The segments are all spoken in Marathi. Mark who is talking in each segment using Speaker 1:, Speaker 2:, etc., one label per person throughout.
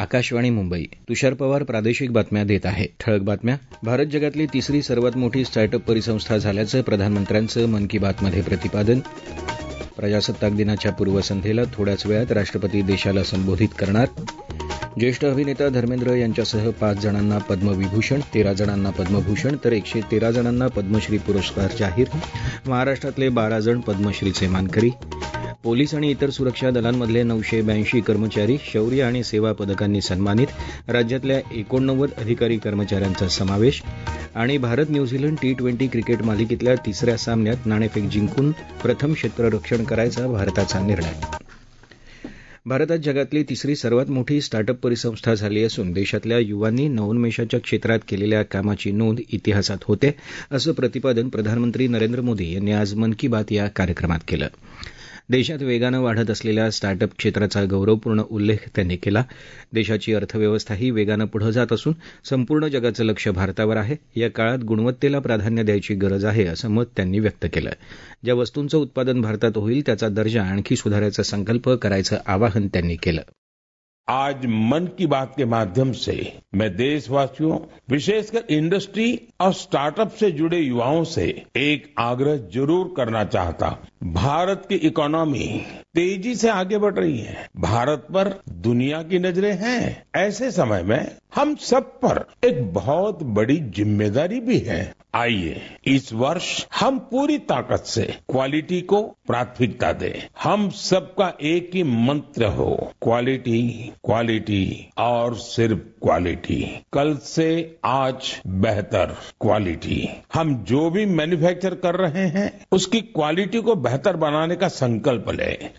Speaker 1: आकाशवाणी मुंबई. तुषार पवार प्रादेशिक बातम्या देत आहे. ठळक बातम्या. भारत जगातली तिसरी सर्वात मोठी स्टार्टअप परिसंस्था झाल्याचं प्रधानमंत्र्यांचं मन की बातमध्ये प्रतिपादन. प्रजासत्ताक दिनाच्या पूर्वसंध्येला थोड्याच वेळात राष्ट्रपती देशाला संबोधित करणार. ज्येष्ठ अभिनेता धर्मेंद्र यांच्यासह 5 जणांना पद्मविभूषण, 13 जणांना पद्मभूषण तर 113 जणांना पद्मश्री पुरस्कार जाहीर. महाराष्ट्रातले 12 जण पद्मश्रीचे मानकरी. पोलीस आणि इतर सुरक्षा दलांमधले 982 कर्मचारी शौर्य आणि सेवा पदकांनी सन्मानित. राज्यातल्या 89 अधिकारी कर्मचाऱ्यांचा समावेश. आणि भारत न्यूझीलंड T20 क्रिकेट मालिकेतल्या तिसऱ्या सामन्यात नाणेफेक जिंकून प्रथम क्षेत्ररक्षण करायचा भारताचा निर्णय. भारतात जगातली तिसरी सर्वात मोठी स्टार्टअप परिसंस्था झाली असून देशातल्या युवांनी नवोन्मेषाच्या क्षेत्रात केलेल्या कामाची नोंद इतिहासात होते, असं प्रतिपादन प्रधानमंत्री नरेंद्र मोदी यांनी आज मन की बात या कार्यक्रमात केलं. देशात वेगानं वाढत असलेल्या स्टार्टअप क्षेत्राचा गौरवपूर्ण उल्लेख त्यांनी केला. देशाची अर्थव्यवस्थाही वेगानं पुढं जात असून संपूर्ण जगाचं लक्ष भारतावर आहे. या काळात गुणवत्तेला प्राधान्य द्यायची गरज आहे, असं मत त्यांनी व्यक्त केलं. ज्या वस्तूंचं उत्पादन भारतात होईल त्याचा दर्जा आणखी सुधारायचा संकल्प करायचं आवाहन त्यांनी केलं.
Speaker 2: आज मन की बात के माध्यम से मैं देशवासियों, विशेषकर इंडस्ट्री और स्टार्टअप से जुड़े युवाओं से एक आग्रह जरूर करना चाहता हूं. भारत की इकोनॉमी तेजी से आगे बढ़ रही है. भारत पर दुनिया की नजरें हैं. ऐसे समय में हम सब पर एक बहुत बड़ी जिम्मेदारी भी है. आइए इस वर्ष हम पूरी ताकत से क्वालिटी को प्राथमिकता दें. हम सबका एक ही मंत्र हो, क्वालिटी, क्वालिटी और सिर्फ क्वालिटी. कल से आज बेहतर क्वालिटी. हम जो भी मैन्युफैक्चर कर रहे हैं उसकी क्वालिटी को बेहतर बनाने का संकल्प लें.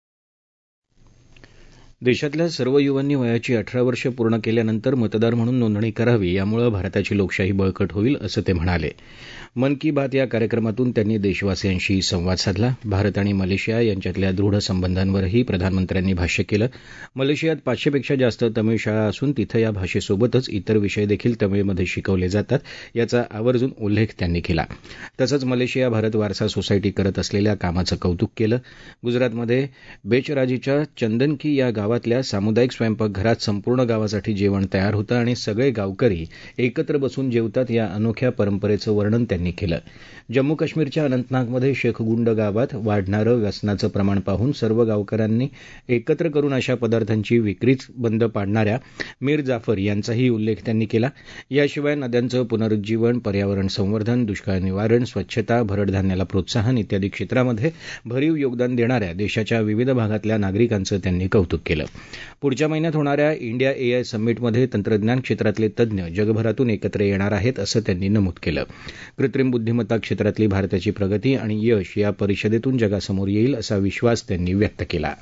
Speaker 1: देशातल्या सर्व युवांनी वयाची 18 वर्ष पूर्ण केल्यानंतर मतदार म्हणून नोंदणी करावी, यामुळे भारताची लोकशाही बळकट होईल, असं ते म्हणाले. मन की बात या कार्यक्रमातून त्यांनी देशवासियांशी संवाद साधला. भारत आणि मलेशिया यांच्यातल्या दृढ संबंधांवरही प्रधानमंत्र्यांनी भाष्य केलं. मलेशियात 500 पेक्षा जास्त तमिळ शाळा असून तिथं या भाषेसोबतच इतर विषय देखील तमिळमध्ये शिकवले जातात, याचा आवर्जून उल्लेख त्यांनी केला. तसंच मलेशिया भारत वारसा सोसायटी करत असलेल्या कामाचं कौतुक केलं. गुजरातमध्ये बेचराजीच्या चंदनकी या गावातल्या सामुदायिक स्वयंपाकघरात संपूर्ण गावासाठी जेवण तयार होतं आणि सगळे गावकरी एकत्र बसून जेवतात, या अनोख्या परंपरेचं वर्णन त्यांनी केलं. जम्मू काश्मीरच्या अनंतनागमध्ये शेखगुंड गावात वाढणारं व्यसनाचं प्रमाण पाहून सर्व गावकऱ्यांनी एकत्र करून अशा पदार्थांची विक्रीच बंद पाडणाऱ्या मीर जाफर यांचाही उल्लेख त्यांनी केला. याशिवाय नद्यांचं पुनरुज्जीवन, पर्यावरण संवर्धन, दुष्काळ निवारण, स्वच्छता, भरड धान्याला प्रोत्साहन इत्यादी क्षेत्रामध्ये भरीव योगदान देणाऱ्या देशाच्या विविध भागातल्या नागरिकांचं त्यांनी कौतुक केलं. पुढच्या महिन्यात होणाऱ्या इंडिया AI समिटमध्ये तंत्रज्ञान क्षेत्रातले तज्ज्ञ जगभरातून एकत्र येणार आहेत, असं त्यांनी नमूद केलं. कृत्रिम बुद्धिमत्ता क्षेत्रातली भारताची प्रगती आणि यश या परिषदेतून जगासमोर येईल, असा विश्वास त्यांनी व्यक्त केला.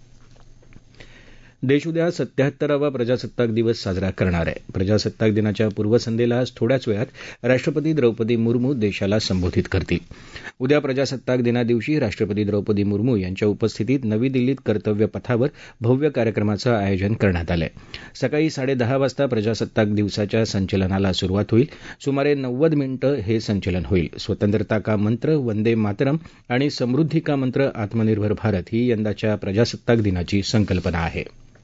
Speaker 1: देश उद्या 77वा प्रजासत्ताक दिवस साजरा करणार आहे. प्रजासत्ताक दिनाच्या पूर्वसंध्येला आज थोड्याच वेळात राष्ट्रपती द्रौपदी मुर्मू देशाला संबोधित करतील. उद्या प्रजासत्ताक दिनादिवशी राष्ट्रपती द्रौपदी मुर्मू यांच्या उपस्थितीत नवी दिल्लीत कर्तव्य पथावर भव्य कार्यक्रमाचं आयोजन करण्यात आलं आहे. सकाळी 10:30 वाजता प्रजासत्ताक दिवसाच्या संचलनाला सुरुवात होईल. सुमारे 90 मिनिटं हे संचलन होईल. स्वतंत्रता का मंत्र, वंदे मातरम आणि समृद्धी का मंत्र, आत्मनिर्भर भारत ही यंदाच्या प्रजासत्ताक दिनाची संकल्पना आहे.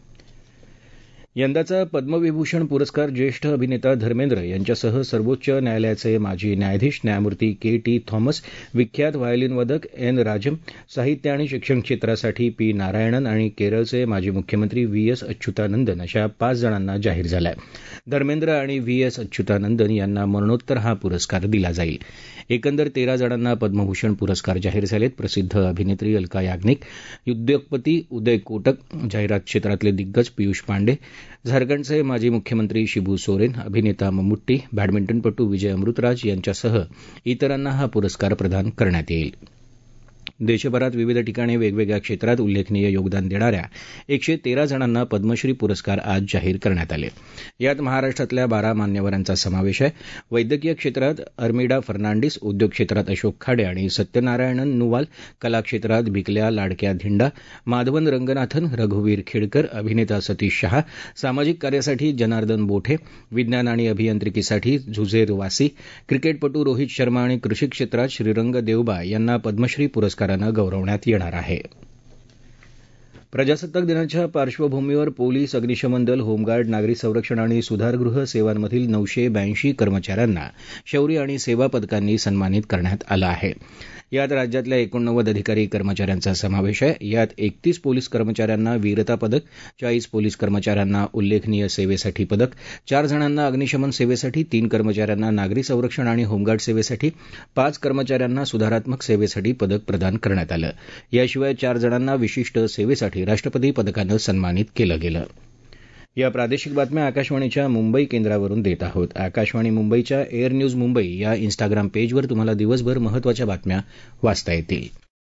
Speaker 1: यंदाचा पद्मविभूषण पुरस्कार ज्येष्ठ अभिनेता धर्मेंद्र यांच्यासह सर्वोच्च न्यायालयाचे माजी न्यायाधीश न्यायमूर्ती K.T. थॉमस, विख्यात व्हायोलिनवादक N. राजम, साहित्य आणि शिक्षण क्षेत्रासाठी P. नारायणन आणि केरळचे माजी मुख्यमंत्री V.S. अच्युतानंदन अशा 5 जणांना जाहीर झालाय. धर्मेंद्र आणि V.S. अच्युतानंदन यांना मरणोत्तर हा पुरस्कार दिला जाईल. एकंदर 13 जणांना पद्मभूषण पुरस्कार जाहीर झालेत. प्रसिद्ध अभिनेत्री अलका याग्निक, उद्योगपती उदय कोटक, जाहिरात क्षेत्रातले दिग्गज पियुष पांडे, झारखंडचे माजी मुख्यमंत्री शिबू सोरेन, अभिनेता मम्मुट्टी, बॅडमिंटनपटू विजय अमृतराज यांच्यासह इतरांना हा पुरस्कार प्रदान करण्यात येईल. देशभरात विविध ठिकाणी वेगवेगळ्या क्षेत्रात उल्लेखनीय योगदान देणाऱ्या 113 जणांना पद्मश्री पुरस्कार आज जाहीर करण्यात आले. यात महाराष्ट्रातल्या 12 मान्यवरांचा समावेश आहे. वैद्यकीय क्षेत्रात अर्मिडा फर्नांडिस, उद्योग क्षेत्रात अशोक खाडे आणि सत्यनारायणन नुवाल, कला क्षेत्रात भिकल्या लाडक्या धिंडा, माधवन रंगनाथन, रघुवीर खेडकर, अभिनेता सतीश शहा, सामाजिक कार्यासाठी जनार्दन बोठे, विज्ञान आणि अभियांत्रिकीसाठी झुझेर वासी, क्रिकेटपटू रोहित शर्मा आणि कृषी क्षेत्रात श्रीरंग देवबा यांना पद्मश्री पुरस्कारानं गौरवण्यात येणार आहे. प्रजासत्ताक दिनाच्या पार्श्वभूमीवर पोलीस, अग्निशमन दल, होमगार्ड, नागरी संरक्षण आणि सुधारगृह सेवांमधील 982 कर्मचाऱ्यांना शौर्य आणि सेवा पदकांनी सन्मानित करण्यात आलं आहे. यात राज्यातल्या 89 अधिकारी कर्मचाऱ्यांचा समावेश आहे. यात 31 पोलीस कर्मचाऱ्यांना वीरता पदक, 40 पोलीस कर्मचाऱ्यांना उल्लेखनीय सेवेसाठी पदक, 4 जणांना अग्निशमन सेवेसाठी, 3 कर्मचाऱ्यांना नागरी संरक्षण आणि होमगार्ड सेवेसाठी, 5 कर्मचाऱ्यांना सुधारात्मक सेवेसाठी पदक प्रदान करण्यात आलं. याशिवाय 4 जणांना विशिष्ट सेवेसाठी राष्ट्रपती पदकानं सन्मानित केलं गेलं. या प्रादेशिक बातम्या आकाशवाणीच्या मुंबई केंद्रावरून देत आहोत. आकाशवाणी मुंबईच्या एअर न्यूज मुंबई या इन्स्टाग्राम पेजवर तुम्हाला दिवसभर महत्त्वाच्या बातम्या वाचता येतील.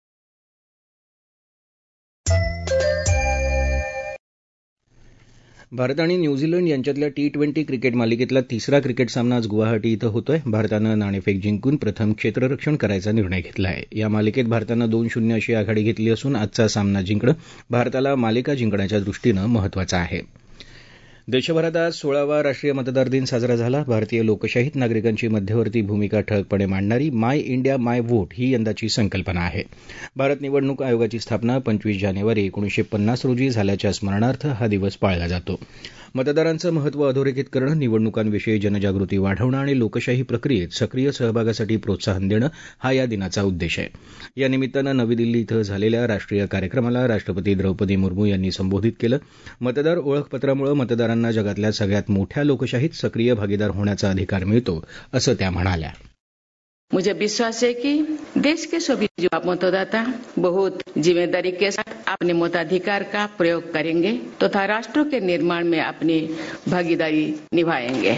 Speaker 1: भारत आणि न्यूझीलंड यांच्यातल्या T20 क्रिकेट मालिकेतला तिसरा क्रिकेट सामना आज गुवाहाटी इथं होतोय. भारतानं नाणेफेक जिंकून प्रथम क्षेत्ररक्षण करायचा निर्णय घेतला आहे. या मालिकेत भारतानं 2-0 अशी आघाडी घेतली असून आजचा सामना जिंकणं भारताला मालिका जिंकण्याच्या दृष्टीनं महत्त्वाचं आहे. देशभरात आज 16वा राष्ट्रीय मतदार दिन साजरा झाला. भारतीय लोकशाहीत नागरिकांची मध्यवर्ती भूमिका ठळकपणे मांडणारी माय इंडिया माय व्होट ही यंदाची संकल्पना आहे. भारत निवडणूक आयोगाची स्थापना 25 जानेवारी 1950 रोजी झाल्याच्या स्मरणार्थ हा दिवस पाळला जातो. मतदारांचं महत्त्व अधोरेखित करणं, निवडणुकांविषयी जनजागृती वाढवणं आणि लोकशाही प्रक्रियेत सक्रिय सहभागासाठी प्रोत्साहन देणं हा या दिनाचा उद्देश आहे. या निमित्तानं नवी दिल्ली इथं झालेल्या राष्ट्रीय कार्यक्रमाला राष्ट्रपती द्रौपदी मुर्मू यांनी संबोधित केलं. मतदार ओळखपत्रामुळे मतदारांना जगातल्या सगळ्यात मोठ्या लोकशाहीत सक्रिय भागीदार होण्याचा अधिकार मिळतो, असं त्या म्हणाल्या.
Speaker 3: मुझे विश्वास है कि देश के सभी युवा मतदाता बहुत जिम्मेदारी के साथ अपने मताधिकार का प्रयोग करेंगे तथा राष्ट्र के निर्माण में अपनी भागीदारी निभाएंगे.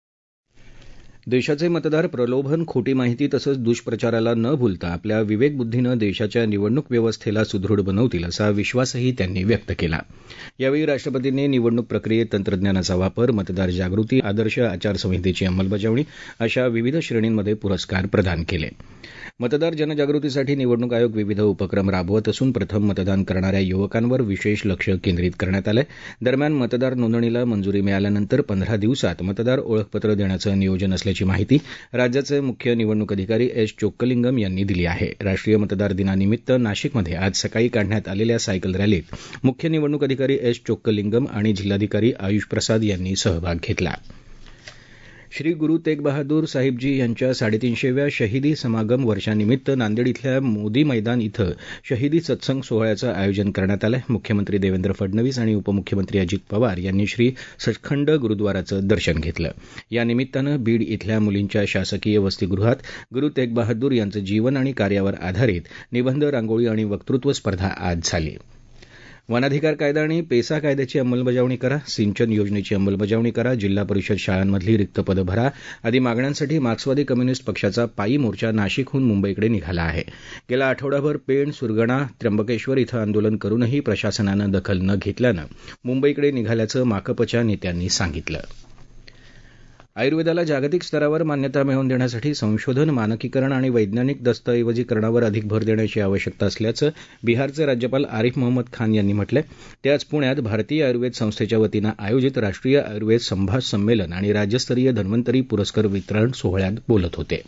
Speaker 1: देशाचे मतदार प्रलोभन, खोटी माहिती तसंच दुष्प्रचाराला न भूलता आपल्या विवेकबुद्धीनं देशाच्या निवडणूक व्यवस्थेला सुदृढ बनवतील असा विश्वासही त्यांनी व्यक्त केला. यावेळी राष्ट्रपतींनी निवडणूक प्रक्रियेत तंत्रज्ञानाचा वापर, मतदार जागृती, आदर्श आचारसंहितेची अंमलबजावणी अशा विविध श्रेणींमध्ये पुरस्कार प्रदान केले. मतदार जनजागृतीसाठी निवडणूक आयोग विविध उपक्रम राबवत असून प्रथम मतदान करणाऱ्या युवकांवर विशेष लक्ष केंद्रित करण्यात आलं आहे. दरम्यान मतदार नोंदणीला मंजुरी मिळाल्यानंतर 15 दिवसात मतदार ओळखपत्र देण्याचं नियोजन असल्याची माहिती राज्याचे मुख्य निवडणूक अधिकारी एस चोक्कलिंगम यांनी दिली आहे. राष्ट्रीय मतदार दिनानिमित्त नाशिकमध्ये आज सकाळी काढण्यात आलेल्या सायकल रॅलीत मुख्य निवडणूक अधिकारी एस चोक्कलिंगम आणि जिल्हाधिकारी आयुष प्रसाद यांनी सहभाग घेतला. श्री गुरु तेग बहादूर साहिबजी यांच्या 350व्या शहिदी समागम वर्षानिमित्त नांदेड इथल्या मोदी मैदान इथं शहिदी सत्संग सोहळ्याचं आयोजन करण्यात आलं आहे. मुख्यमंत्री देवेंद्र फडणवीस आणि उपमुख्यमंत्री अजित पवार यांनी श्री सचखंड गुरुद्वाराचं दर्शन घेतलं. या निमित्तानं बीड इथल्या मुलींच्या शासकीय वसतिगृहात गुरु तेग बहादूर यांचं जीवन आणि कार्यावर आधारित निबंध, रांगोळी आणि वक्तृत्व स्पर्धा आज झाली. वनाधिकार कायदा आणि पेसा कायद्याची अंमलबजावणी करा, सिंचन योजनेची अंमलबजावणी करा, जिल्हा परिषद शाळांमधली रिक्त पदं भरा आदी मागण्यांसाठी मार्क्सवादी कम्युनिस्ट पक्षाचा पायी मोर्चा नाशिकहून मुंबईकडे निघाला आहे. गेला आठवडाभर पेण, सुरगाणा, त्र्यंबकेश्वर इथं आंदोलन करूनही प्रशासनानं दखल न घेतल्यानं मुंबईकडे निघाल्याचं माकपच्या नेत्यांनी सांगितलं. आयुर्वेदाला जागतिक स्तरावर मान्यता मिळवून देण्यासाठी संशोधन, मानकीकरण आणि वैज्ञानिक दस्तऐवजीकरणावर अधिक भर देण्याची आवश्यकता असल्याचं बिहारचे राज्यपाल आरिफ मोहम्मद खान यांनी म्हटलं आहे. ते आज पुण्यात भारतीय आयुर्वेद संस्थेच्या वतीनं आयोजित राष्ट्रीय आयुर्वेद संभाष संमेलन आणि राज्यस्तरीय धन्वंतरी पुरस्कार वितरण सोहळ्यात बोलत होते.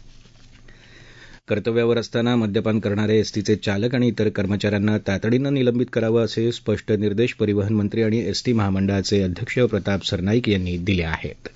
Speaker 1: कर्तव्यावर असताना मद्यपान करणारे एसटीचे चालक आणि इतर कर्मचाऱ्यांना तातडीनं निलंबित करावं असे स्पष्ट निर्देश परिवहन मंत्री आणि एसटी महामंडळाचे अध्यक्ष प्रताप सरनाईक यांनी दिले आहेत.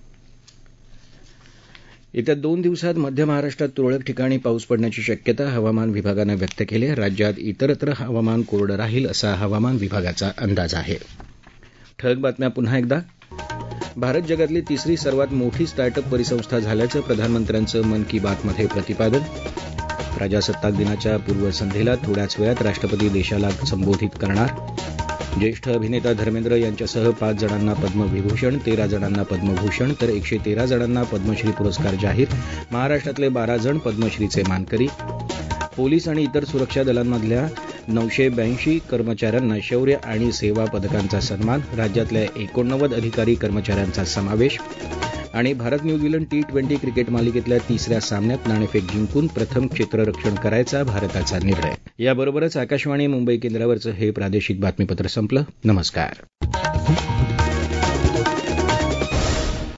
Speaker 1: येत्या 2 दिवसात मध्य महाराष्ट्रात तुरळक ठिकाणी पाऊस पडण्याची शक्यता हवामान विभागानं व्यक्त केली आहे. राज्यात इतरत्र हवामान कोरडं राहील असा हवामान विभागाचा अंदाज आहे. ठळक बातम्या पुन्हा एकदा. भारत जगातली तिसरी सर्वात मोठी स्टार्टअप परिसंस्था झाल्याचं प्रधानमंत्र्यांचं मन की बातमध्ये प्रतिपादन. प्रजासत्ताक दिनाच्या पूर्वसंध्येला थोड्याच वेळात राष्ट्रपती देशाला संबोधित करणार. ज्येष्ठ अभिनेता धर्मेंद्र यांच्यासह 5 जणांना पद्मविभूषण, 13 जणांना पद्मभूषण तर 113 जणांना पद्मश्री पुरस्कार जाहीर. महाराष्ट्रातले 12 जण पद्मश्रीचे मानकरी. पोलीस आणि इतर सुरक्षा दलांमधल्या 982 कर्मचाऱ्यांना शौर्य आणि सेवा पदकांचा सन्मान. राज्यातल्या 89 अधिकारी कर्मचाऱ्यांचा समावेश. आणि भारत न्यूझीलंड T20 क्रिकेट मालिकेतल्या तिसऱ्या सामन्यात नाणेफेक जिंकून प्रथम क्षेत्ररक्षण करायचा भारताचा निर्णय. याबरोबरच आकाशवाणी मुंबई केंद्रावरचं हे प्रादेशिक बातमीपत्र संपलं. नमस्कार.